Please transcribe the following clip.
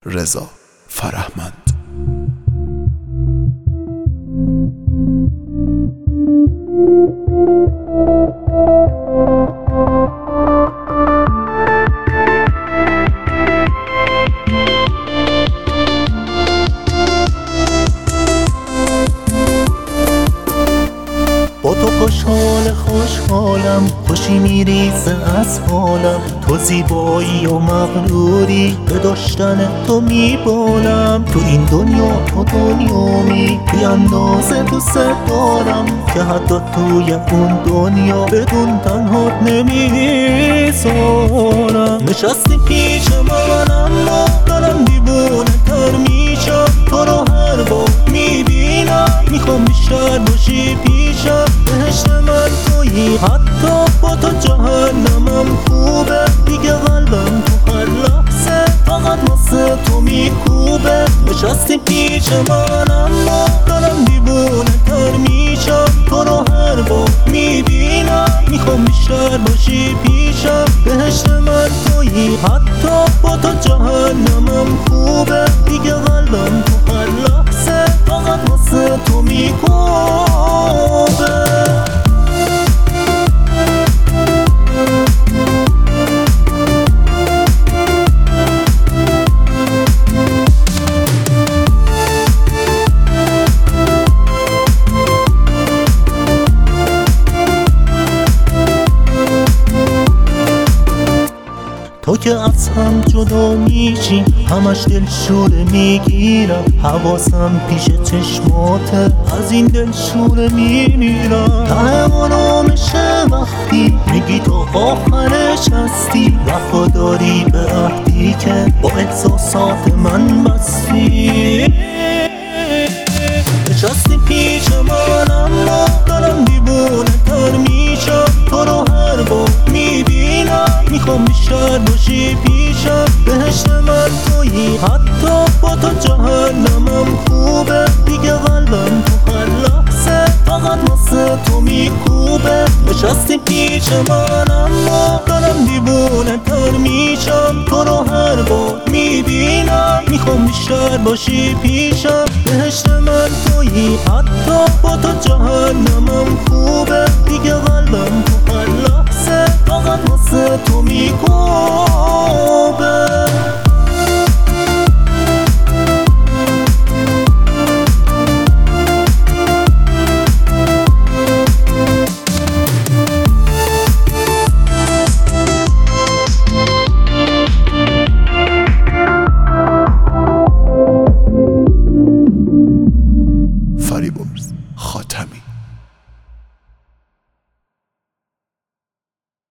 رضا فرهمند. با تو خوشحالم، خوشی میریزه از حالم. تو زیبایی و مغروری، به داشتن تو میبالم. تو این دنیا تو دنیامی، بی اندازه دوست دارم که حتی توی اون دنیا بدون تنهات نمیذارم. نشستی پیش من اما دارم دیوونه تر میشم. تو رو هر بار میبینم میخوام بیشتر باشی پیشم. بهشت من تویی، حتی با تو جهنمم خوبه. دیگه قلبم تو هر لحظه فقط واسه تو میکوبه. نشستی پیش من اما دارم دیوونه تر میشم. تو رو هر بار میبینم میخوام بیشتر باشی پیشم. بهشت من تویی، حتی با تو جهنمم خوبه. دیگه قلبم تو هر لحظه فقط واسه تو میکوبه. تو که از هم جدا میشی، همش دلشوره میگیرم. حواسم پیش چشماته، از این دلشوره میمیرم. ته آرامشه وقتی میگی تو آخرش هستی. وفاداری به عهدی که با احساسات من بستی. نشستی پیش من اما دارم دیوونه تر میشم. تو رو هر بار میبینم میخوام بیشتر باشی پیشم. بهشت من تویی، حتی با تو جهنمم خوبه. دیگه قلبم تو هر لحظه فقط واسه تو میکوبه. نشستی پیش من اما دارم دیوونه تر میشم. تو رو هر بار میبینم میخوام بیشتر باشی پیشم. بهشت من تویی، حتی با تو جهنمم خوبه. دیگه قلبم تو هر لحظه فقط واسه تو میکوبه. فریبرز خاتمی.